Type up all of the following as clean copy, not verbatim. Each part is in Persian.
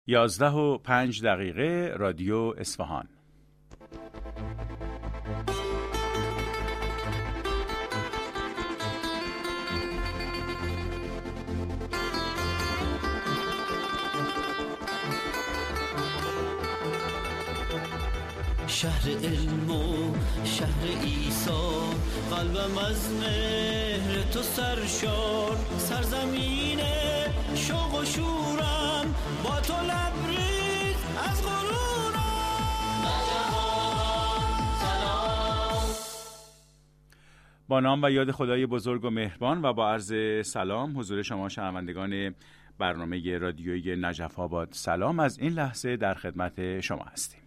11:05 رادیو اصفهان. شهر علم و شهر عیسی، قلبم از مهر تو سرشار، سرزمین شوق و شورم، با تو لبریز از غرورم. سلام. با نام و یاد خدای بزرگ و مهربان و با عرض سلام حضور شما شنوندگان برنامه رادیویی نجف آباد سلام، از این لحظه در خدمت شما هستیم.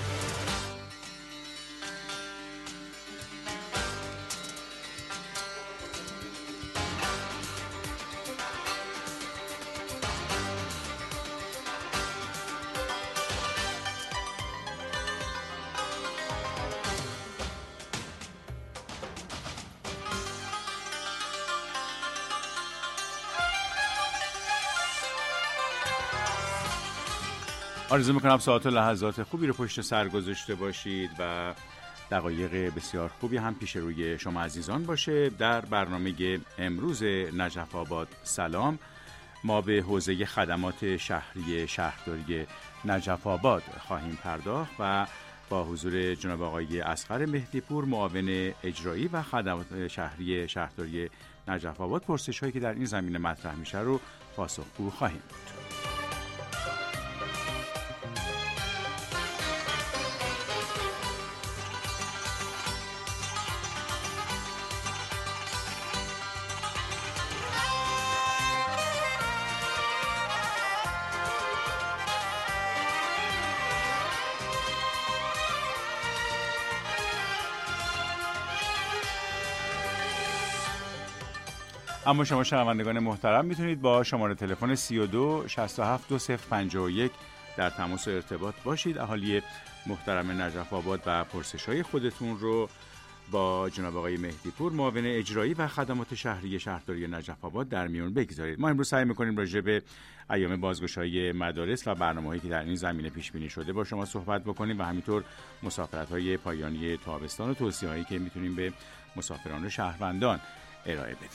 آرزو میکنم ساعت و لحظات خوبی رو پشت سر گذاشته باشید و دقایق بسیار خوبی هم پیش روی شما عزیزان باشه. در برنامه امروز نجف آباد سلام ما به حوزه خدمات شهری شهرداری نجف آباد خواهیم پرداخت و با حضور جناب آقای اصغر مهدی‌پور معاون اجرایی و خدمات شهری شهرداری نجف آباد پرسش‌هایی که در این زمینه مطرح میشه رو پاسخگو خواهیم بود. اما شما شنوندگان محترم میتونید با شماره تلفن 32 67 2051 در تماس و ارتباط باشید. اهالی محترم نجف آباد و پرسش‌های خودتون رو با جناب آقای مهدی‌پور معاون اجرایی و خدمات شهری شهرداری نجف آباد در میون بگذارید. ما امروز سعی می‌کنیم راجع به ایام بازگشایی مدارس و برنامه‌هایی که در این زمینه پیش بینی شده با شما صحبت بکنیم و همینطور مسافرت‌های پایانی تابستان و توصیه‌هایی که میتونیم به مسافران و شهروندان ارائه بدیم.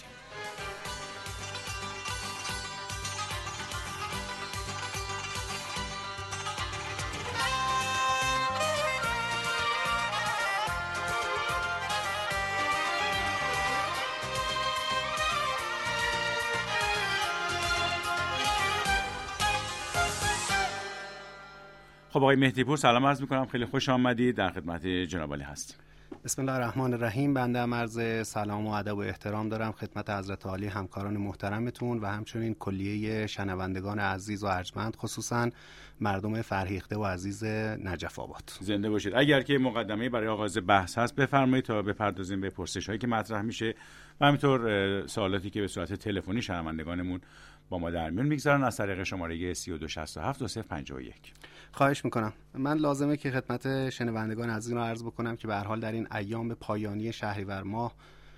خب آقای مهدی‌پور سلام عرض می‌کنم، خیلی خوش آمدید، در خدمت جناب عالی هستیم. بسم الله الرحمن الرحیم. بنده هم عرض سلام و ادب و احترام دارم خدمت حضرت عالی، همکاران محترمتون و همچنین کلیه شنوندگان عزیز و ارجمند، خصوصا مردم فرهیخته و عزیز نجف آباد. زنده باشید. اگر که مقدمه برای آغاز بحث هست بفرمایید تا بپردازیم به پرسش‌هایی که مطرح میشه و همینطور سوالاتی که به صورت تلفنی شنوندگانمون با ما در میون میگذارن از طریق شماره 3267 2051. خواهش میکنم. من لازمه که خدمت شنوندگان عزیز رو عرض بکنم که به هر حال در این ایام پایانی شهریور ماه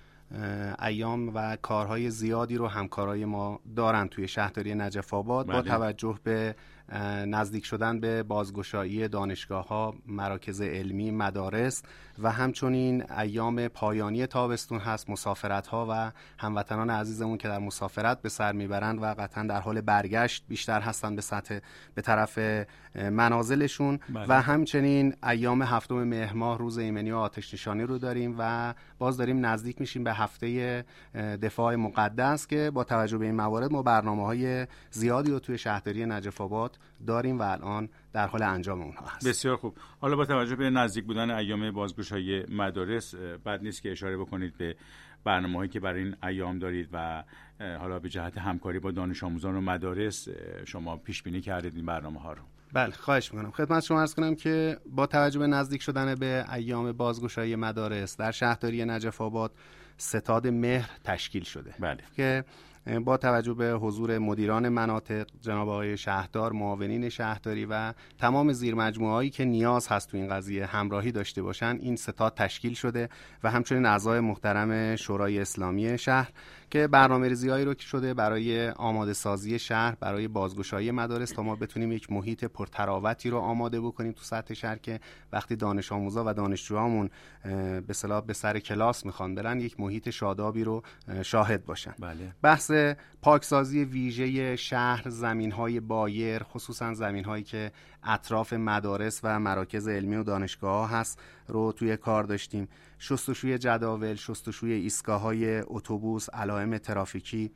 ایام و کارهای زیادی رو همکارای ما دارن توی شهرداری نجف آباد. با توجه به نزدیک شدن به بازگشایی دانشگاه‌ها، مراکز علمی، مدارس و همچنین ایام پایانی تابستون هست، مسافرت‌ها و هموطنان عزیزمون که در مسافرت به سر میبرند و قطعا در حال برگشت بیشتر هستن به طرف منازلشون. و همچنین ایام 7 مهر ماه روز ایمنی و آتش نشانی رو داریم و باز داریم نزدیک میشیم به هفته دفاع مقدس که با توجه به این موارد ما برنامه‌های زیادی رو توی شهرداری نجف آباد داریم و الان در حال انجام اونها هست. بسیار خوب. حالا با توجه به نزدیک بودن ایام بازگشایی مدارس بد نیست که اشاره بکنید به برنامه‌هایی که برای این ایام دارید و حالا به جهت همکاری با دانش آموزان و مدارس شما پیش بینی کردید این برنامه‌ها رو. بله خواهش میکنم. خدمت شما عرض کنم که با توجه به نزدیک شدن به ایام بازگشایی مدارس در شهرداری نجف آباد ستاد مهر تشکیل شده. بله. که با توجه به حضور مدیران مناطق، جناب آقای شهردار، معاونین شهرداری و تمام زیرمجموعه‌هایی که نیاز هست تو این قضیه همراهی داشته باشن، این ستاد تشکیل شده و همچنین اعضای محترم شورای اسلامی شهر که برنامه‌ریزی‌هایی رو شده برای آماده سازی شهر، برای بازگشایی مدارس تا ما بتونیم یک محیط پرتراوتی رو آماده بکنیم تو سطح شهر که وقتی دانش آموزا و دانشجوهامون به اصطلاح به سر کلاس میخوان برن، یک محیط شادابی رو شاهد باشن. بله. بحث پاکسازی ویژه شهر، زمین‌های بایر، خصوصا زمین‌هایی که اطراف مدارس و مراکز علمی و دانشگاه‌ها هست رو توی کار داشتیم. شستشوی جداول، شستشوی ایستگاه‌های اتوبوس، علائم ترافیکی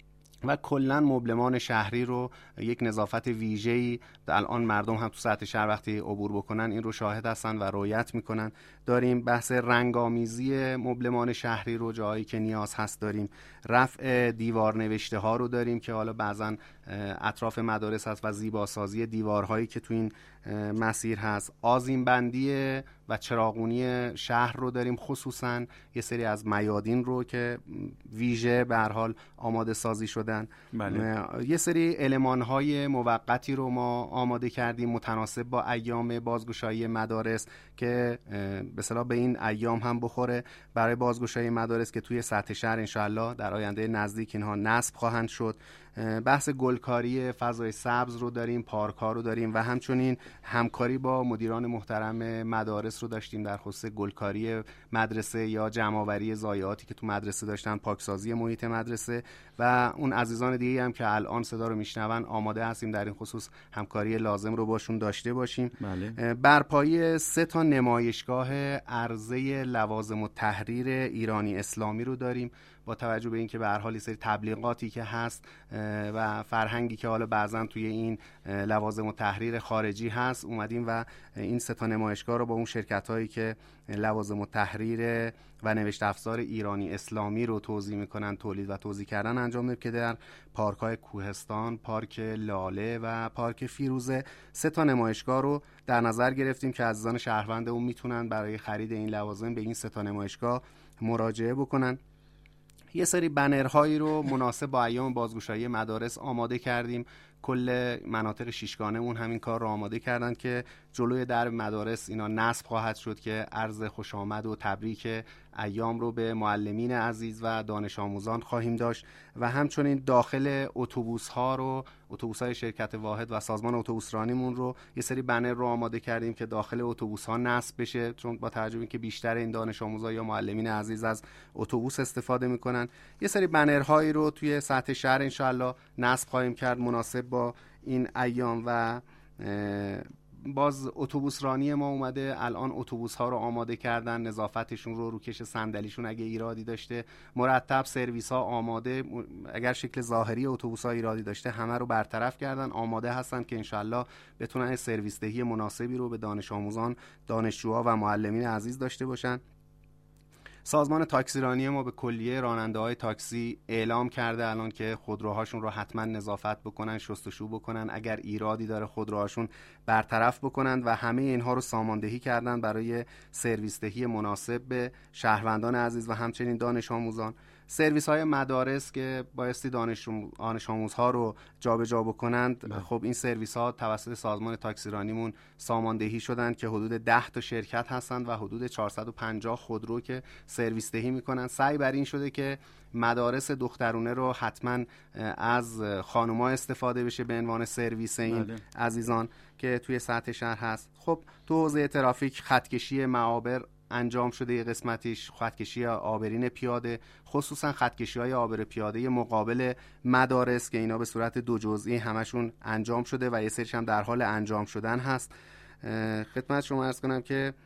و کلا مبلمان شهری رو یک نظافت ویژه‌ای الان مردم هم تو سطح شهر وقتی عبور بکنن این رو شاهد هستن و رعایت میکنن. داریم بحث رنگامیزی مبلمان شهری رو جایی که نیاز هست داریم. رفع دیوار نوشته ها رو داریم که حالا بعضا اطراف مدارس هست و زیباسازی دیوارهایی که تو این مسیر هست. آذین بندی و چراغونی شهر رو داریم، خصوصا یه سری از میادین رو که ویژه به هر حال آماده سازی شدن. بله. یه سری المان‌های موقتی رو ما آماده کردیم متناسب با ایام بازگشایی مدارس که به اصطلاح به این ایام هم بخوره برای بازگشایی مدارس که توی سطح شهر انشالله در آینده نزدیک اینها نصب خواهند شد. بحث گلکاری فضای سبز رو داریم، پارک ها رو داریم و همچنین همکاری با مدیران محترم مدارس رو داشتیم در خصوص گلکاری مدرسه یا جمع‌آوری ضایعاتی که تو مدرسه داشتن، پاکسازی محیط مدرسه و اون عزیزان دیگه هم که الان صدا رو میشنون آماده هستیم در این خصوص همکاری لازم رو باشون داشته باشیم. بله. برپایی 3 نمایشگاه عرضه لوازم التحریر ایرانی اسلامی رو داریم با توجه به اینکه به هر حال سری تبلیغاتی که هست و فرهنگی که حالا بعضا توی این لوازم التحریر خارجی هست اومدیم و این 3 نمایشگاه رو با اون شرکت‌هایی که لوازم التحریر و نوشت افزار ایرانی اسلامی رو توزیع میکنن، تولید و توزیع کردن انجام میدیم که در پارک‌های کوهستان، پارک لاله و پارک فیروزه 3 نمایشگاه رو در نظر گرفتیم که عزیزان شهروند اون میتونن برای خرید این لوازم به این 3 نمایشگاه مراجعه بکنن. یه سری بنرهایی رو مناسب با ایام بازگشایی مدارس آماده کردیم. کل مناطق شیشگانمون همین کار رو آماده کردن که جلوی در مدارس اینا نصب خواهد شد که عرض خوش آمد و تبریک ایام رو به معلمین عزیز و دانش آموزان خواهیم داشت و همچنین داخل اتوبوس‌های شرکت واحد و سازمان اتوبوسرانیمون رو یه سری بنر رو آماده کردیم که داخل اتوبوس‌ها نصب بشه، چون با توجه به اینکه بیشتر این دانش آموزا یا معلمین عزیز از اتوبوس استفاده میکنن، یه سری بنرهایی رو توی سطح شهر انشالله نصب خواهیم کرد مناسب با این ایام و باز اتوبوس رانی ما اومده الان اتوبوس ها رو آماده کردن، نظافتشون رو روکش صندلیشون اگه ایرادی داشته مرتب، سرویس ها آماده، اگر شکل ظاهری اتوبوس ها ایرادی داشته همه رو برطرف کردن، آماده هستن که انشالله بتونن سرویس دهی مناسبی رو به دانش آموزان، دانشجوها و معلمین عزیز داشته باشن. سازمان تاکسیرانی ما به کلیه راننده‌های تاکسی اعلام کرده الان که خودروهاشون رو حتما نظافت بکنن، شستشو بکنن، اگر ایرادی داره خودروهاشون برطرف بکنن و همه اینها رو ساماندهی کردن برای سرویس دهی مناسب به شهروندان عزیز و همچنین دانش آموزان. سرویس های مدارس که بایستی دانش آموزها رو جابجا بکنند، خب این سرویس ها توسط سازمان تاکسیرانیمون ساماندهی شدن که حدود 10 شرکت هستند و حدود 450 خودرو که سرویس دهی میکنن. سعی بر این شده که مدارس دخترونه رو حتما از خانوما استفاده بشه به عنوان سرویس این عزیزان که توی سطح شهر هست. خب تو حوزه ترافیک خطکشی معابر انجام شده، یه قسمتیش خطکشی آبرین پیاده، خصوصا خطکشی‌های آبر پیاده مقابل مدارس که اینا به صورت 2 جزئی همشون انجام شده و یه سریش هم در حال انجام شدن هست. خدمت شما عرض کنم که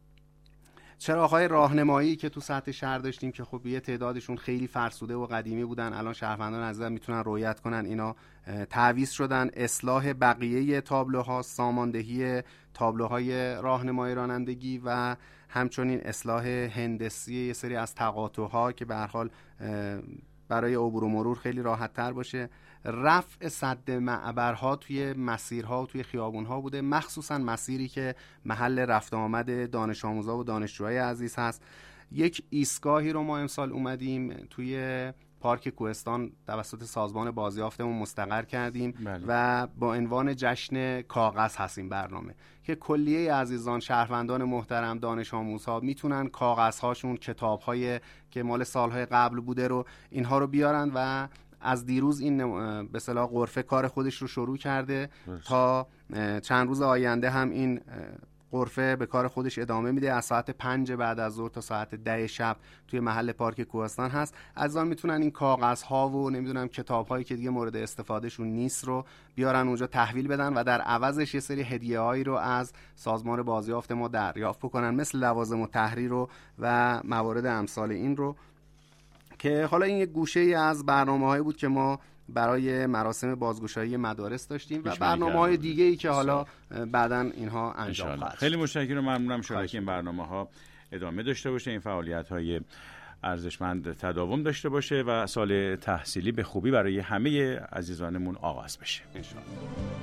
چراغ‌های راهنمایی که تو سطح شهر داشتیم که خب یه تعدادشون خیلی فرسوده و قدیمی بودن، الان شهروندان عزیزم میتونن رعایت کنن، اینا تعویض شدن. اصلاح بقیه تابلوها، ساماندهی تابلوهای راهنمایی رانندگی و همچنین اصلاح هندسی یه سری از تقاطع‌ها که به هر حال برای عبور و مرور خیلی راحت تر باشه. رفع سد معبرها توی مسیرها و توی خیابونها بوده، مخصوصا مسیری که محل رفت آمد دانش آموزا و دانشجوهای عزیز هست. یک ایستگاهی رو ما امسال اومدیم توی پارک کوهستان توسط سازمان بازیافتمون مستقر کردیم. بله. و با عنوان جشن کاغذ هست این برنامه که کلیه عزیزان شهروندان محترم دانش آموزها میتونن کاغذهاشون، کتاب‌های که مال سالهای قبل بوده رو اینها رو بیارن و از دیروز این به اصطلاح غرفه کار خودش رو شروع کرده تا چند روز آینده هم این غرفه به کار خودش ادامه میده. از ساعت 5 بعد از ظهر تا ساعت 10 شب توی محل پارک کوهستان هست. عزیزان میتونن این کاغذها و نمیدونم کتاب‌هایی که دیگه مورد استفادهشون نیست رو بیارن اونجا تحویل بدن و در عوضش یه سری هدیه‌هایی رو از سازمان بازیافت ما دریافت بکنن، مثل لوازم التحریر و موارد امثال این رو، که حالا این یک گوشه‌ای از برنامه‌هایی بود که ما برای مراسم بازگشایی مدارس داشتیم و برنامه‌های دیگه‌ای که حالا بعداً اینها انجام خواهد. خیلی متشکرم، ممنونم. شاید این برنامه‌ها ادامه داشته باشه، این فعالیت‌های ارزشمند تداوم داشته باشه و سال تحصیلی به خوبی برای همه عزیزانمون آغاز بشه ان شاءالله.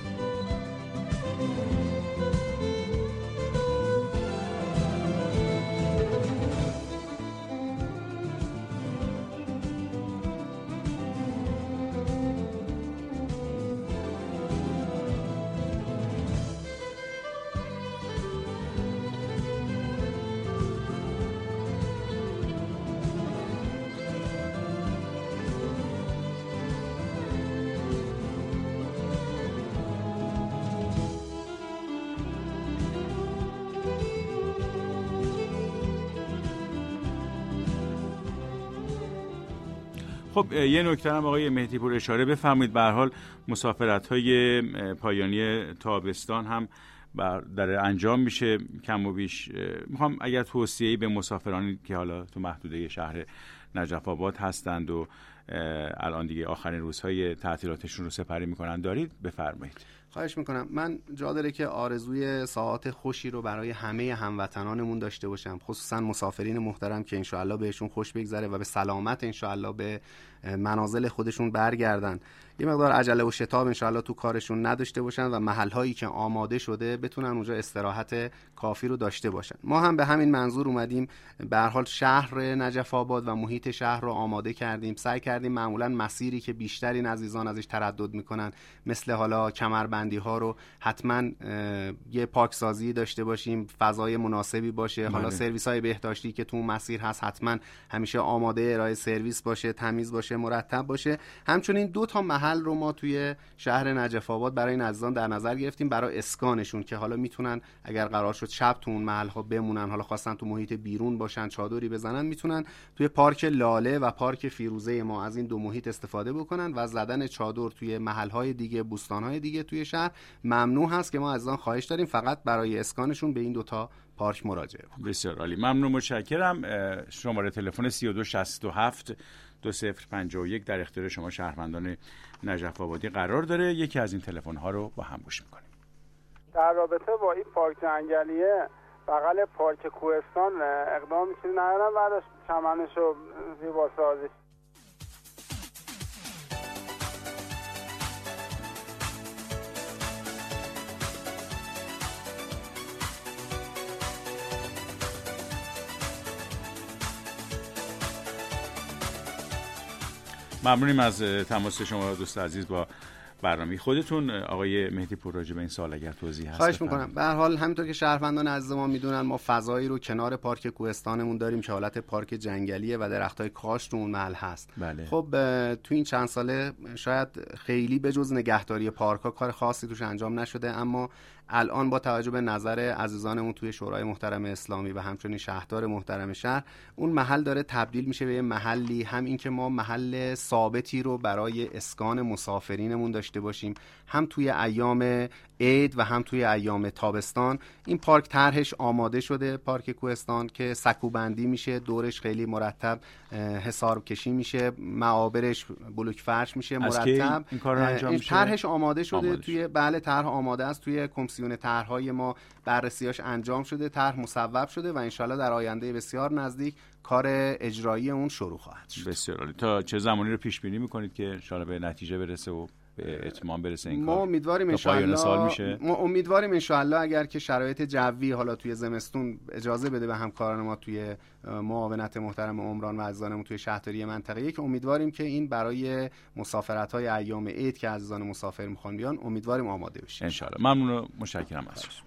خب یه نکته هم آقای مهدی پور اشاره بفرمایید. به هر حال مسافرت‌های پایانی تابستان هم در انجام میشه کم و بیش. میخوام اگر توصیه‌ای به مسافرانی که حالا تو محدوده شهر نجف آباد هستند و الان دیگه آخرین روزهای تعطیلاتشون رو سپری میکنن دارید بفرمایید. خواهش میکنم. من جا داره که آرزوی ساعات خوشی رو برای همه هموطنانمون داشته باشم، خصوصا مسافرین محترم که انشاءالله بهشون خوش بگذره و به سلامت انشاءالله به منازل خودشون برگردن. یه مقدار عجله و شتاب انشاءالله تو کارشون نداشته باشن و محلهایی که آماده شده بتونن اونجا استراحت کافی رو داشته باشن. ما هم به همین منظور اومدیم به هر حال شهر نجف آباد و محیط شهر رو آماده کردیم. سعی کردیم معمولا مسیری که بیشترین عزیزان ازش تردد میکنن مثل حالا کمربندی ها رو حتما یه پاکسازی داشته باشیم، فضای مناسبی باشه. حالا سرویس های بهداشتی که تو مسیر هست حتما همیشه آماده ارائه سرویس باشه، تمیز باشه، مرتب باشه. همچنین 2 تا محل رو ما توی شهر نجف آباد برای این عزیزان در نظر گرفتیم برای اسکانشون که حالا میتونن اگر قرار شد شب تو اون محل ها بمونن، حالا خواستن تو محیط بیرون باشن چادری بزنن، میتونن توی پارک لاله و پارک فیروزه ما از این 2 محیط استفاده بکنن و زدن چادر توی محل های دیگه، بوستان های دیگه توی شهر ممنوع هست که ما عزیزان خواهش داریم فقط برای اسکانشون به این 2 تا پارک مراجعه کنید. بسیار عالی، ممنون، متشکرم. شماره تلفن 3267 2051 در اختیار شما شهروندان نجف آبادی قرار داره. یکی از این تلفن ها رو با هم گوش میکنیم. در رابطه با این پارک جنگلیه بغل پارک کوهستان اقدام میشه ندارم بعدش چمنشو زیبا سازی. ممنونیم از تماس شما دوست عزیز با برنامه خودتون. آقای مهدی پور راجع به این سوال اگر توضیح هست خواهش میکنم. به هر حال همونطور که شهروندان عزیز ما میدونن ما فضایی رو کنار پارک کوهستانمون داریم که حالت پارک جنگلیه و درختای کاج تو اون محل هست. بله. خب تو این چند ساله شاید خیلی به جز نگهداری پارک‌ها کار خاصی توش انجام نشده، اما الان با توجه به نظر عزیزانمون توی شورای محترم اسلامی و همچنین شهردار محترم شهر اون محل داره تبدیل میشه به محلی، هم این که ما محل ثابتی رو برای اسکان مسافرینمون داشته باشیم، هم توی ایام عید و هم توی ایام تابستان. این پارک طرحش آماده شده، پارک کوهستان، که سکوبندی میشه، دورش خیلی مرتب حصار کشی میشه، معابرش بلوک فرش میشه مرتب. این کار رو انجام میشه. طرحش آماده شده توی بله طرح آماده است، توی کمیسیون طرح‌های ما بررسیاش انجام شده، طرح مصوب شده و انشالله در آینده بسیار نزدیک کار اجرایی اون شروع خواهد شد. بسیار عالی. تا چه زمانی رو پیش بینی میکنید که انشالله به نتیجه برسه و به اتمام برسه این ما کار؟ امیدواریم ان شاء الله اگر که شرایط جوی حالا توی زمستون اجازه بده به همکاران ما توی معاونت محترم عمران و عزیزانمون توی شهرداری منطقه 1، امیدواریم که این برای مسافرت‌های ایام عید که عزیزان مسافر میخوان بیان امیدواریم آماده بشه ان شاء الله. ممنون و متشکرم از شما.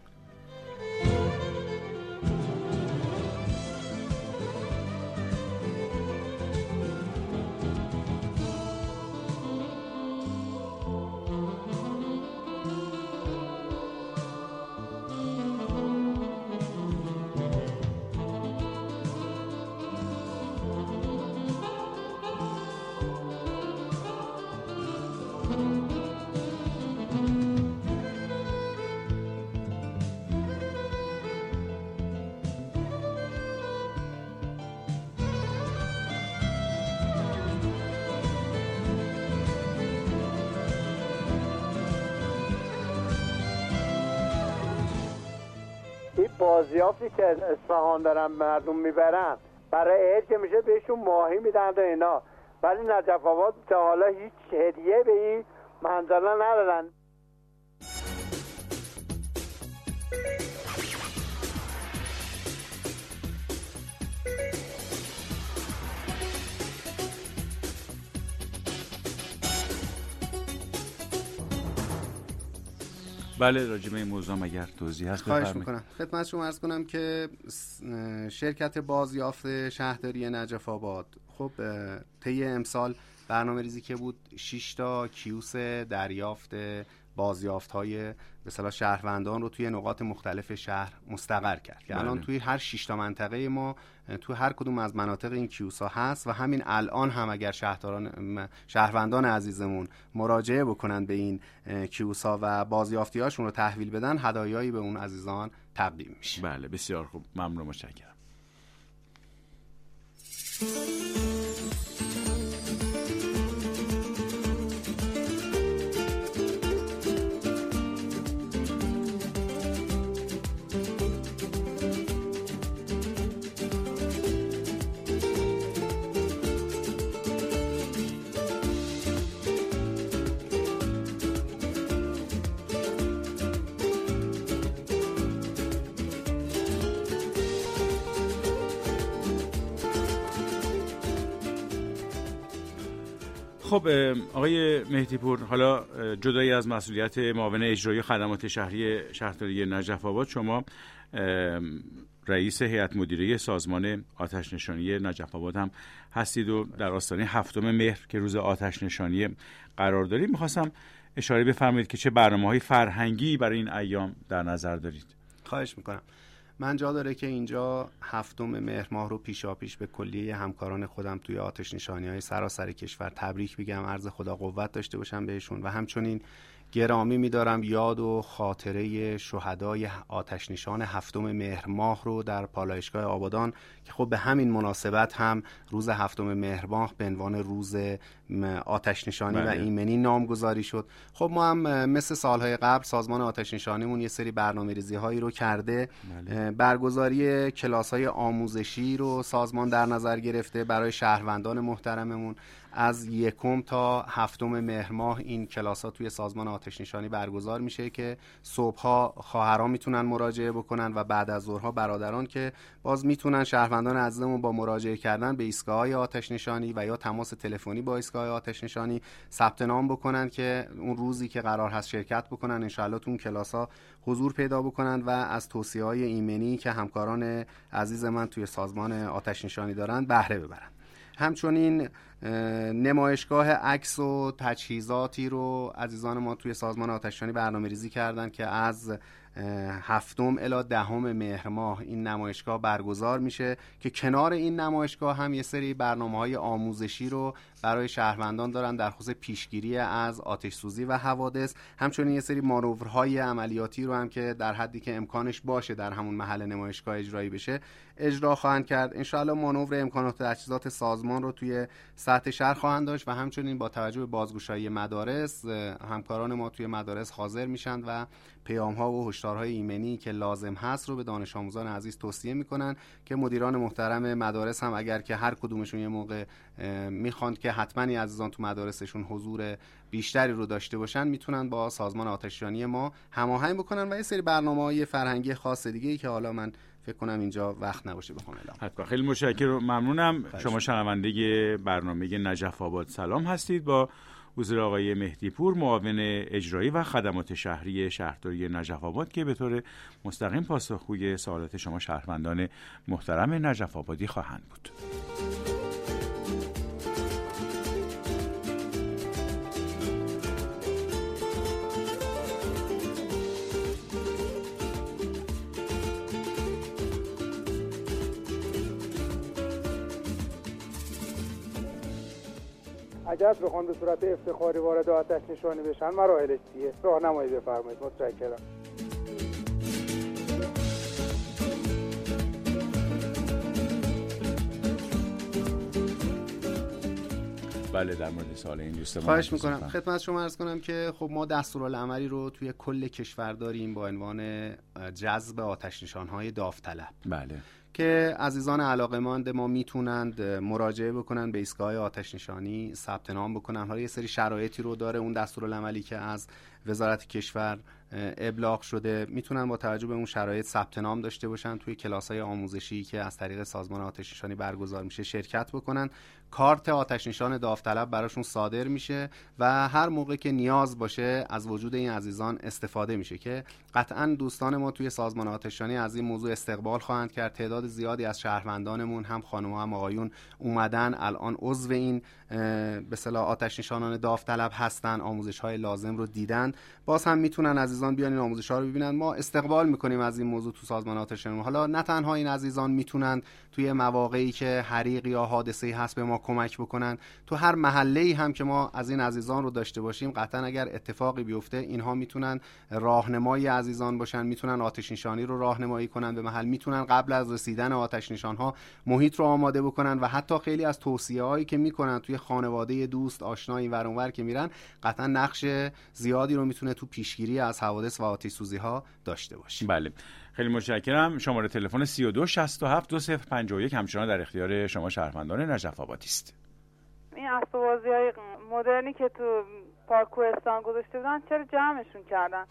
بازیافتی که اصفهان دارن مردم میبرن برای عید که میشه بهشون ماهی میدن و اینا، ولی نجف آباد تا حالا هیچ هدیه به این منزله ندادن. بله، راجع به این موضوع اگر توضیح هست خواهش میکنم. خدمت شما عرض کنم که شرکت بازیافت شهرداری نجف آباد خب طی امسال برنامه ریزی که بود 6 تا کیوس دریافت بازیافت‌های به اصطلاح شهروندان رو توی نقاط مختلف شهر مستقر کرد که الان توی هر 6 تا منطقه ما تو هر کدوم از مناطق این کیوس‌ها هست و همین الان هم اگر شهروندان عزیزمون مراجعه بکنن به این کیوس‌ها و بازیافتی‌هاشون رو تحویل بدن، هدایایی به اون عزیزان تقدیم میشه. بله، بسیار خوب، ممنون، متشکرم. خب آقای مهدی پور، حالا جدایی از مسئولیت معاون اجرایی خدمات شهری شهرداری نجف آباد، شما رئیس هیئت مدیره سازمان آتش نشانی نجف آباد هم هستید و در آستانه 7 مهر که روز آتش نشانی قرار دارید، میخواستم اشاره بفرمایید که چه برنامه‌های فرهنگی برای این ایام در نظر دارید؟ خواهش میکنم. من جا داره که اینجا 7 مهر ماه رو پیشاپیش به کلیه همکاران خودم توی آتش نشانی‌های سراسر کشور تبریک بگم، عرض خدا قوت داشته باشم بهشون و همچنین گرامی می‌دارم یاد و خاطره شهدای آتش نشان 7 مهر ماه رو در پالایشگاه آبادان که خب به همین مناسبت هم روز 7 مهر ماه به عنوان روز آتش نشانی و ایمنی نامگذاری شد. خب ما هم مثل سالهای قبل سازمان آتش نشانیمون یه سری برنامه‌ریزی‌هایی رو کرده. برگزاری کلاس‌های آموزشی رو سازمان در نظر گرفته برای شهروندان محترممون. از 1 تا 7 مهر ماه این کلاس‌ها توی سازمان آتش نشانی برگزار میشه که صبح‌ها خواهران میتونن مراجعه بکنن و بعد از ظهرها برادران که باز میتونن شهروندان عزیزمون با مراجعه کردن به ایستگاه‌های آتش نشانی و یا تماس تلفنی با ایستگاه آتش نشانی ثبت نام بکنن که اون روزی که قرار هست شرکت بکنن انشالله تو اون کلاس‌ها حضور پیدا بکنن و از توصیه‌های ایمنی که همکاران عزیز من توی سازمان آتش نشانی دارن بهره ببرن. همچنین نمایشگاه عکس و تجهیزاتی رو عزیزان ما توی سازمان آتش نشانی برنامه‌ریزی کردن که از 7 الی 10 مهر ماه این نمایشگاه برگزار میشه که کنار این نمایشگاه هم یه سری برنامه‌های آموزشی رو برای شهروندان دارن در خصوص پیشگیری از آتش سوزی و حوادث. همچنین یه سری مانورهای عملیاتی رو هم که در حدی که امکانش باشه در همون محل نمایشگاه اجرایی بشه اجرا خواهند کرد. انشاءالله مانور امکانات و تجهیزات سازمان رو توی سطح شهر خواهند داشت و همچنین با توجه به بازگشایی مدارس همکاران ما توی مدارس حاضر میشن و پیام‌ها و هشدارهای ایمنی که لازم هست رو به دانش آموزان عزیز توصیه میکنن که مدیران محترم مدارس هم اگر که هر کدومشون یه موقع میخواند که حتما این عزیزان تو مدارسشون حضور بیشتری رو داشته باشن میتونن با سازمان آتش‌نشانی ما هماهنگ بکنن و یه سری برنامه‌های فرهنگی خاص دیگه‌ای که حالا من فکر کنم اینجا وقت نباشه بخوام اعلام. حتما. خیلی متشکرم، ممنونم. شما شنونده برنامه نجف آباد سلام هستید. با حضور آقای مهدی پور، معاون اجرایی و خدمات شهری شهرداری نجف آباد که به طور مستقیم پاسخگوی سوالات شما شهروندان محترم نجف آبادی خواهند بود. اگر بخوان به صورت افتخاری وارد آتش نشانی بشن مراحلش چیه؟ راهنمایی بفرمایید. متشکرم. بله، در مورد سوال این دوست خواهش میکنم خدمت شما عرض کنم که خب ما دستورالعملی رو توی کل کشور داریم با عنوان جذب آتش نشان‌های داوطلب. بله، که عزیزان علاقه‌مند ما میتونند مراجعه بکنن به ایستگاه آتش نشانی، ثبت نام بکنن. حالا یه سری شرایطی رو داره اون دستورالعملی که از وزارت کشور ابلاغ شده، میتونن با توجه به اون شرایط ثبت نام داشته باشن، توی کلاس‌های آموزشی که از طریق سازمان آتش نشانی برگزار میشه شرکت بکنن. کارت آتش نشان داوطلب براشون صادر میشه و هر موقع که نیاز باشه از وجود این عزیزان استفاده میشه که قطعاً دوستان ما توی سازمان آتش نشانی از این موضوع استقبال خواهند کرد. تعداد زیادی از شهروندانمون هم خانم‌ها هم آقایون اومدن الان عضو این به اصطلاح آتش نشانان داوطلب هستن، آموزش‌های لازم رو دیدن. باز هم میتونن عزیزان بیان این آموزش‌ها رو ببینن. ما استقبال میکنیم از این موضوع تو سازمان آتش نشانی. حالا نه تنها این عزیزان میتونن توی مواقعی که حریق یا حادثه‌ای هست به ما کمک بکنن، تو هر محله‌ای هم که ما از این عزیزان رو داشته باشیم قطعا اگر اتفاقی بیفته اینها میتونن راهنمای عزیزان باشن، میتونن آتش نشانی رو راهنمایی کنن به محل، میتونن قبل از رسیدن آتش نشان‌ها محیط رو آماده بکنن و حتی خیلی از توصیه‌هایی که میکنن توی خانواده، دوست، آشنا این ور اون ور که میرن قطعا نقش زیادی رو میتونه تو پیشگیری از حوادث و آتش سوزی‌ها داشته باشه. بله، خیلی متشکرم. شماره تلفن 32 67 2051 همچنان در اختیار شما شهروندان نجف آبادی است. این اسباب‌بازی‌های مدرنی که تو پارک کوهستان گذاشته بودن چرا جمعشون کردن؟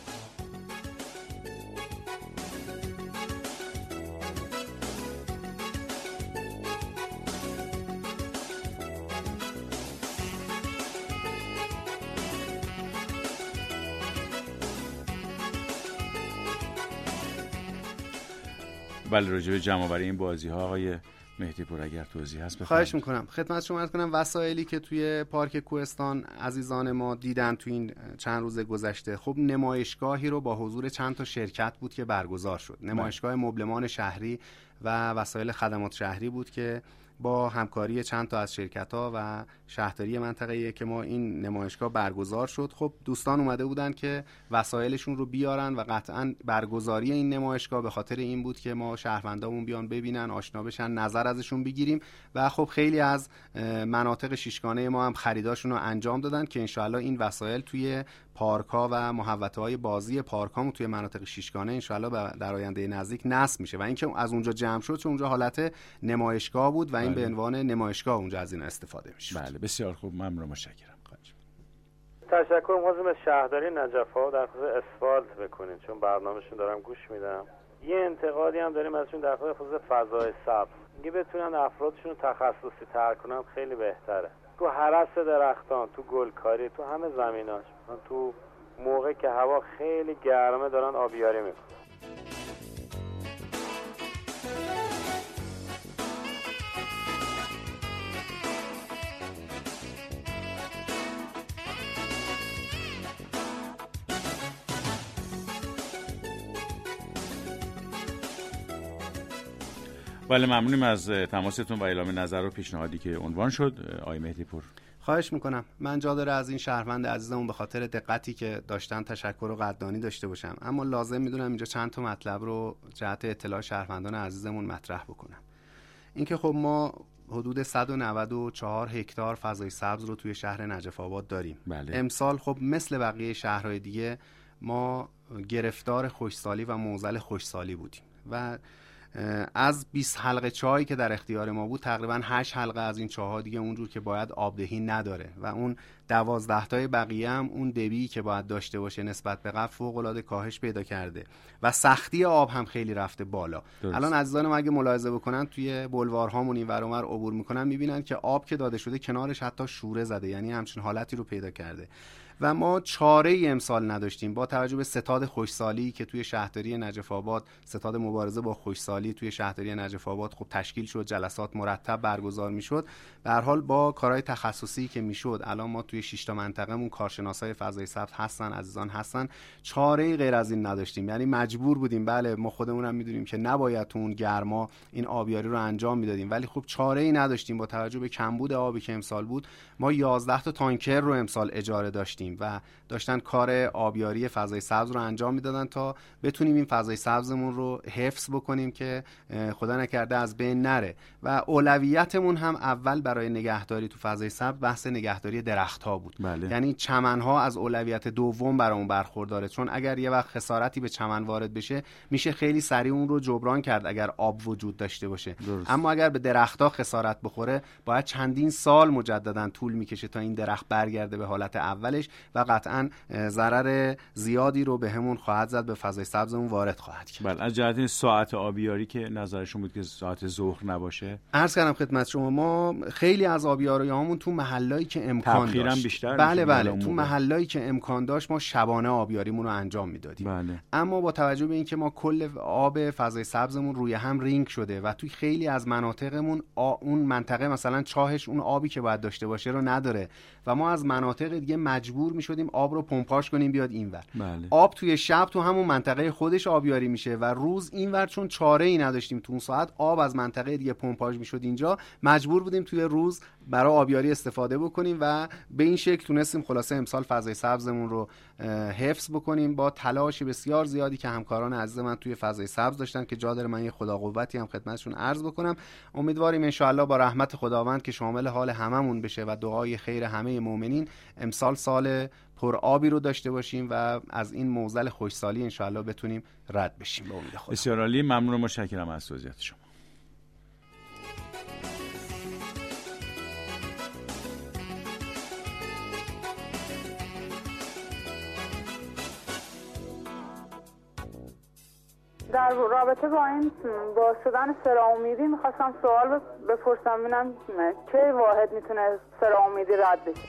بله، راجع به جمع‌آوری این بازی‌ها آقای مهدی پور اگر توضیح هست بفرمایید. خواهش میکنم. خدمت شما عرض کنم وسایلی که توی پارک کوهستان عزیزان ما دیدن تو این چند روز گذشته، خب نمایشگاهی رو با حضور چند تا شرکت بود که برگزار شد. نمایشگاه مبلمان شهری و وسایل خدمات شهری بود که با همکاری چند تا از شرکت‌ها و شهرداری منطقه‌ای که ما این نمایشگاه برگزار شد. خب دوستان اومده بودن که وسایلشون رو بیارن و قطعاً برگزاری این نمایشگاه به خاطر این بود که ما شهروندامون بیان ببینن، آشنا بشن، نظر ازشون بگیریم و خب خیلی از مناطق شیشگانه ما هم خریداشون رو انجام دادن که انشاءالله این وسایل توی پارک‌ها و محوطه‌های بازی پارک‌هامون توی مناطق شیشگانه انشاءالله در آینده نزدیک نصب میشه و اینکه از اونجا جمع شد چون اونجا حالت نمایشگاه بود و این به عنوان نمایشگاه اونجا از این استفاده میشه. بله، بسیار خوب، ممنون، متشکرم. تشکر می‌کنم از شهرداری نجف آباد در خصوص اسفالت بکنین چون برنامه‌شون دارم گوش میدم. یه انتقادی هم داریم ازشون در خصوص فضای سبز. اگه بتونن افرادشون رو تخصصی تر کنن خیلی بهتره. تو هرس درختان، تو گلکاری، تو همه زمیناش، تو موقع که هوا خیلی گرمه دارن آبیاری میکنن. بله، ممنونیم از تماستون و اعلام نظر و پیشنهادی که عنوان شد. آقای مهدی پور. خواهش میکنم. من جا داره از این شهروند عزیزمون به خاطر دقتی که داشتن تشکر و قدردانی داشته باشم، اما لازم میدونم اینجا چند تا مطلب رو جهت اطلاع شهروندان عزیزمون مطرح بکنم. اینکه خب ما حدود 194 هکتار فضای سبز رو توی شهر نجف آباد داریم. بله. امسال خب مثل بقیه شهرهای دیگه ما گرفتار خشکسالی و معضل خشکسالی بودیم و از 20 حلقه چاهی که در اختیار ما بود تقریبا 8 حلقه از این چاه‌ها دیگه اونجور که باید آبدهی نداره و اون 12 تای بقیه هم اون دبی که باید داشته باشه نسبت به قبل فوق‌العاده کاهش پیدا کرده و سختی آب هم خیلی رفته بالا. درست. الان عزیزان ما اگه ملاحظه بکنن توی بلوارهامون این ور اونور عبور میکنن میبینن که آب که داده شده کنارش حتی شوره زده، یعنی همچین حالتی رو پیدا کرده و ما چاره‌ای امسال نداشتیم با توجه به ستاد خشکسالی که توی شهرداری نجف آباد، ستاد مبارزه با خشکسالی توی شهرداری نجف آباد خب تشکیل شد، جلسات مرتب برگزار میشد. به هر حال با کارهای تخصصی که میشد الان ما توی 6 تا منطقه‌مون کارشناسای فضای سبز هستن، عزیزان هستن، چاره‌ای غیر از این نداشتیم، یعنی مجبور بودیم. بله ما خودمون هم میدونیم که نباید تو اون گرما این آبیاری رو انجام میدادیم، ولی خب چاره‌ای نداشتیم با توجه به کمبود آبی که امسال بود. ما 11 تا تانکر رو امسال اجاره داشتیم و داشتن کار آبیاری فضای سبز رو انجام میدادن تا بتونیم این فضای سبزمون رو حفظ بکنیم که خدا نکرده از بین نره و اولویتمون هم اول برای نگهداری تو فضای سبز بحث نگهداری درخت‌ها بود. بله. یعنی چمن‌ها از اولویت دوم برامون برخورداره، چون اگر یه وقت خسارتی به چمن وارد بشه میشه خیلی سریع اون رو جبران کرد اگر آب وجود داشته باشه. درست. اما اگر به درخت‌ها خسارت بخوره باید چندین سال مجددا طول میکشه تا این درخت برگرده به حالت اولش و قطعاً ضرر زیادی رو بهمون خواهد زد، به فضای سبزمون وارد خواهد کرد. بله. از جهت ساعت آبیاری که نظرشون بود که ساعت ظهر نباشه، عرض کردم خدمت شما ما خیلی از آبیاریامون تو محلایی که امکان داشت، بیشتر بله تو محلایی که امکان داشت ما شبانه آبیاریمون رو انجام میدادیم. بله. اما با توجه به اینکه ما کل آب فضای سبزمون روی هم رینگ شده و توی خیلی از مناطقمون اون منطقه مثلا چاهش اون آبی که باید داشته باشه رو نداره و ما از مناطق دیگه مجبور میشدیم آب رو پمپاژ کنیم بیاد اینور. بله. آب توی شب تو همون منطقه خودش آبیاری میشه و روز اینور چون چاره‌ای نداشتیم تو اون ساعت آب از منطقه دیگه پمپاژ میشد اینجا، مجبور بودیم توی روز برای آبیاری استفاده بکنیم و به این شکل تونستیم خلاصه امسال فضای سبزمون رو حفظ بکنیم با تلاش بسیار زیادی که همکاران عزیز من توی فضای سبز داشتن که جا داره من یه خدا قوتی هم خدمتشون عرض بکنم. امیدواریم ان شاءالله با رحمت خداوند که شامل حال هممون بشه و دعای خیر همه مؤمنین امسال سال پر آبی رو داشته باشیم و از این معضل خشکسالی ان شاءالله بتونیم رد بشیم به امید خدا. بسیار عالی، ممنون و متشکرم از توضیحات شما. در رابطه با این با شدن سرامیدی میخواستم سوال بپرسم ببینم چه واحد میتونه سرامیدی رد بشه؟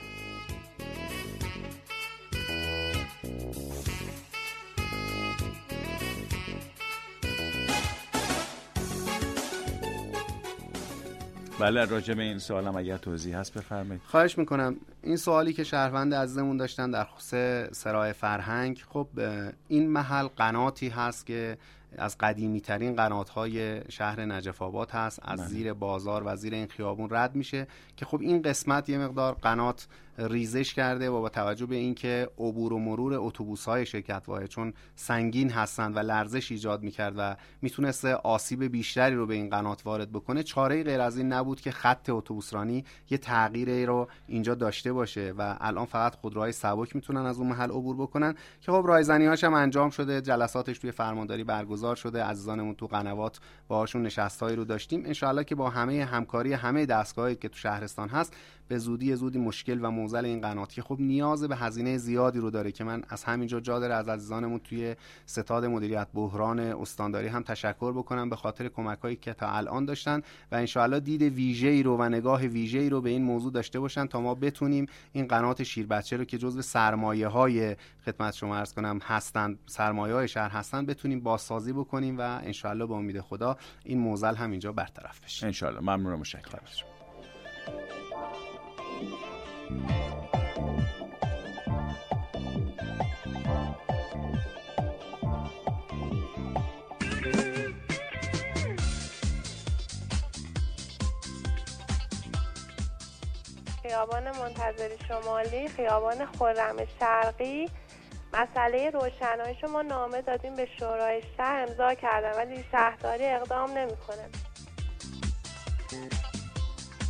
بله، راجع به این سوالم اگر توضیح هست بفرمایید. خواهش میکنم. این سوالی که شهروند عزیزمون داشتن در خصوص سرای فرهنگ، خب این محل قناتی هست که از قدیمی ترین قنات‌های شهر نجف آباد هست، از زیر بازار و زیر این خیابون رد میشه که خب این قسمت یه مقدار قنات ریزش کرده و با توجه به اینکه عبور و مرور اتوبوس‌های شرکت واحد چون سنگین هستن و لرزش ایجاد می‌کرد و میتونسته آسیب بیشتری رو به این قنات وارد بکنه، چاره‌ای غیر از این نبود که خط اتوبوسرانی یه تغییری رو اینجا داشته باشه و الان فقط خودروهای سبک میتونن از اون محل عبور بکنن که خب رایزنی‌هاش هم انجام شده، جلساتش توی فرمانداری برگزار شده، عزیزانمون تو قنوات باهاشون نشستایی رو داشتیم. ان شاءالله که با همه همکاری همه دستگاهایی که تو شهرستان هست به زودی مشکل و معضل این قنات که خب نیاز به هزینه زیادی رو داره که من از همینجا جا داره از عزیزانمون توی ستاد مدیریت بحران استانداری هم تشکر بکنم به خاطر کمکایی که تا الان داشتن و ان شاءالله دید ویژه‌ای رو و نگاه ویژه‌ای رو به این موضوع داشته باشن تا ما بتونیم این قنات شیربچه رو که جزو سرمایه‌های خدمت شما عرض کنم هستن، سرمایه‌های شهر هستن، بتونیم بازسازی بکنیم و ان شاءالله با امید خدا این معضل هم اینجا برطرف بشه. ان شاءالله. ممنون و متشکرم. خیابان منتظری شمالی، خیابان خرم شرقی، مسئله روشناییش ما نامه دادیم به شورای شهر، امضا کردن ولی شهرداری اقدام نمیکنه.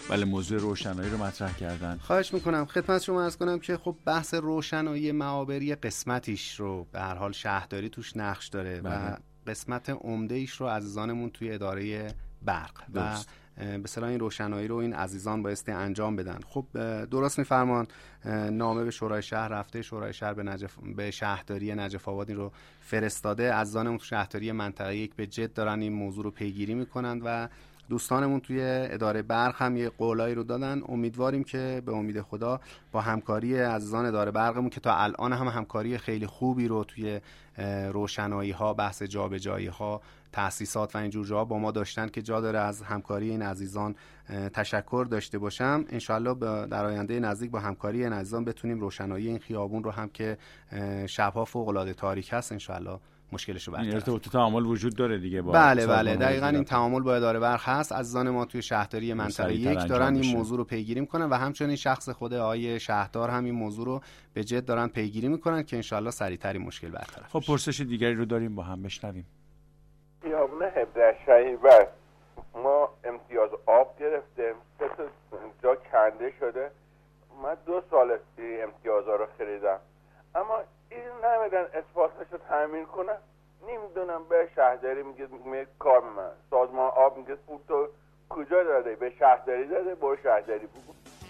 بله، موضوع روشنایی رو مطرح کردن. خواهش میکنم خدمت شما عرض کنم که خب بحث روشنایی معابری قسمتیش رو به هر حال شهرداری توش نقش داره و قسمت عمده ایش رو عزیزانمون توی اداره برق و به اصطلاح این روشنایی رو این عزیزان بایستی انجام بدن. خب درست میفرمان، نامه به شورای شهر رفته، شورای شهر به شهرداری نجف آباد این رو فرستاده، عزیزانمون تو شهرداری منطقه 1 به جد دارن این موضوع رو پیگیری میکنن و دوستانمون توی اداره برق هم یه قولایی رو دادن. امیدواریم که به امید خدا با همکاری عزیزان اداره برقمون که تا الان هم همکاری خیلی خوبی رو توی روشنایی ها، بحث جابجایی ها، تأسیسات و اینجور جاها با ما داشتن که جا داره از همکاری این عزیزان تشکر داشته باشم. انشالله در آینده نزدیک با همکاری این عزیزان بتونیم روشنایی این خیابون رو هم که شبها فوق العاده تاریک هست انشالله مشکلش رو برطرف کنیم. ارتباط تعامل وجود داره دیگه با بله دقیقاً این تعامل با اداره برق هست. عزیزان ما توی شهرداری منطقه 1 دارن این موضوع رو پیگیری میکنن و همچنین شخص خود آقای شهردار هم این موضوع رو به جد دارن پیگیری میکنن که انشالله سریعتر این مشکل برطرف. خب پرسش دیگری رو داریم با هم بشنویم. خیابون 17 شهریور ما امتیاز آب گرفتیم، 3 جا کنده شده. من 2 سال امتیازها رو خریدم اما این نمیدن اثباتش رو تعمیر کنن. نمیدونم به شهرداری میگه کار من سازمان آب میگه پول تو کجا داده، به شهرداری داده، برو شهرداری بگو.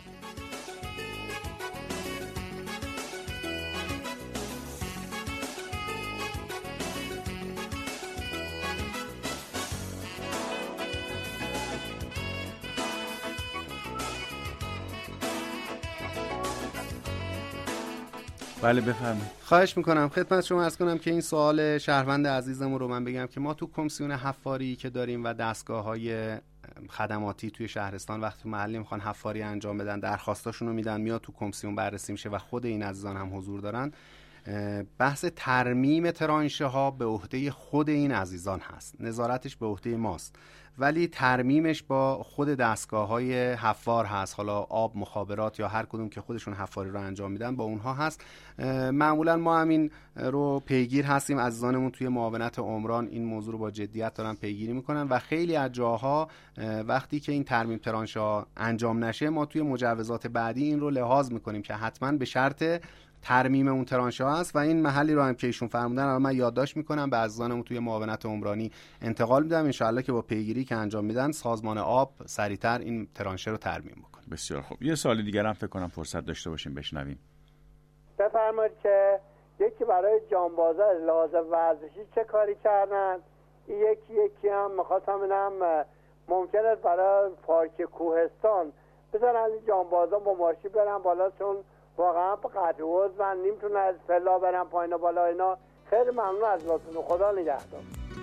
بله بفرمایید. خواهش میکنم خدمت شما عرض کنم که این سوال شهروند عزیزمون رو من بگم که ما تو کمیسیون حفاری که داریم و دستگاه‌های خدماتی توی شهرستان وقتی محلی میخوان حفاری انجام بدن درخواستاشون رو میدن، میاد تو کمیسیون بررسی میشه و خود این عزیزان هم حضور دارن. بحث ترمیم ترانشه ها به عهده خود این عزیزان هست، نظارتش به عهده ماست، ولی ترمیمش با خود دستگاه‌های حفار هست، حالا آب، مخابرات یا هر کدوم که خودشون حفاری رو انجام میدن با اونها هست. معمولا ما همین رو پیگیر هستیم، عزیزانمون توی معاونت عمران این موضوع رو با جدیت دارن پیگیری میکنن و خیلی از جاها وقتی که این ترمیم ترانشه ها انجام نشه ما توی مجوزات بعدی این رو لحاظ میکنیم که حتما به شرط ترمیم اون ترانشه هست و این محلی رو هم که ایشون فرمودن من یادداشت میکنم به عزیزانمون توی معاونت عمرانی انتقال میدم، ان که با پیگیری که انجام میدن سازمان آب سریعتر این ترانشه رو ترمیم بکنه. بسیار خوب. یه سوال دیگر هم فکر کنم فرصت داشته باشیم بشنویم. بفرمایید که یکی برای جانبازا لازم ورزشی چه کاری کردن، یکی هم می‌خواستم ببینم ممکنه برای پارک کوهستان بزنن این جانبازا با ماشین برن بالا، چون واقعا قدوز من نمیتونم از فلا برم پایین و بالا اینا. خیلی ممنون از لطفتون، خدا نگهدار.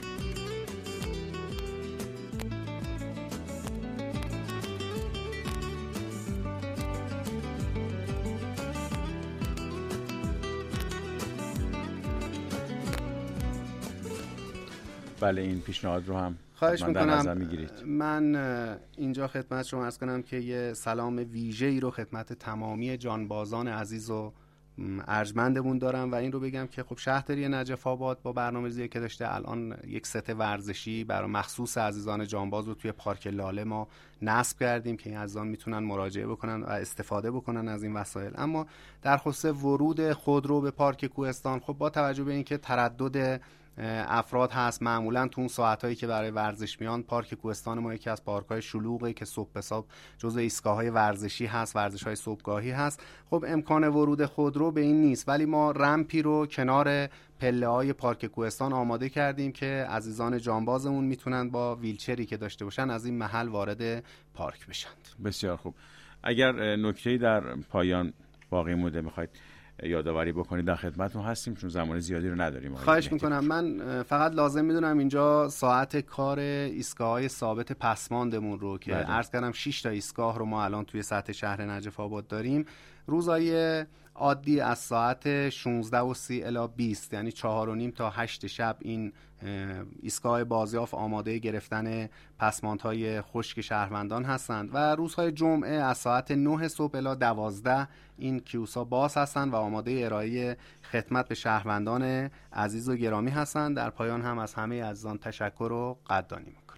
بله این پیشنهاد رو هم خواهش میکنم. من اینجا خدمت شما عرض کنم که یه سلام ویژه‌ای رو خدمت تمامی جانبازان عزیز و ارجمندمون دارم و این رو بگم که خب شهرداری نجف آباد با برنامه‌ریزی که داشته الان یک ست ورزشی برای مخصوص عزیزان جانباز رو توی پارک لاله ما نصب کردیم که این عزیزان میتونن مراجعه بکنن و استفاده بکنن از این وسایل. اما در خصوص ورود خودرو به پارک کوهستان خب با توجه به اینکه تردد افراد هست، معمولا تو اون ساعتایی که برای ورزش میان پارک کوهستان ما یکی از پارک‌های شلوغه که صبح به صبح جزو ایستگاه‌های ورزشی هست، ورزش‌های صبحگاهی هست. خب امکان ورود خودرو به این نیست، ولی ما رمپی رو کنار پله‌های پارک کوهستان آماده کردیم که عزیزان جانبازمون میتونن با ویلچری که داشته باشن از این محل وارد پارک بشن. بسیار خوب. اگر نکته‌ای در پایان باقی مونده می‌خواید یادآوری بکنید در خدمتتون هستیم چون زمان زیادی رو نداریم. خواهش میکنم. من فقط لازم میدونم اینجا ساعت کار ایستگاه‌های ثابت پسماندمون رو که عرض کردم 6 تا ایستگاه رو ما الان توی سطح شهر نجف آباد داریم، روزهای عادی از ساعت 16:30 الی 20 یعنی 4:30 تا 8 شب این ایستگاه بازیافت آماده گرفتن پسماندهای خشک شهروندان هستند و روزهای جمعه از ساعت 9 صبح الی 12 این کیوسا باز هستند و آماده ارائه خدمت به شهروندان عزیز و گرامی هستند. در پایان هم از همه عزیزان تشکر و قدردانی میکنم.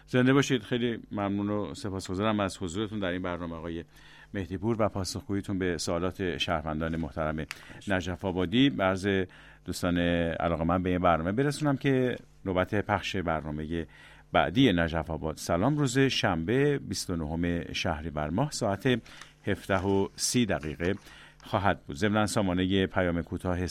زنده باشید. خیلی ممنون و سپاسگزارم از حضورتون در این برنامه آقای مهدی پور و پاسخگوییتون به سوالات شهروندان محترم نجف آبادی. عرض دوستان علاقه‌مند به این برنامه برسونم که نوبت پخش برنامه بعدی نجف آباد سلام روز شنبه 29 شهریور ماه ساعت 17:30 خواهد بود. ضمن سامانه پیام کوتاه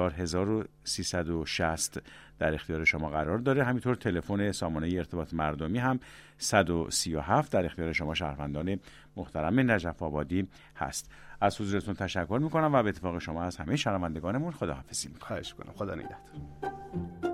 1360 در اختیار شما قرار داره. همینطور تلفن سامانه ارتباط مردمی هم 137 در اختیار شما شهروندان محترم نجف آبادی هست. از حضورتون تشکر میکنم و به اتفاق شما از همه شنوندگانمون خداحافظی میکنم. خواهش میکنم. خدا نگهدار.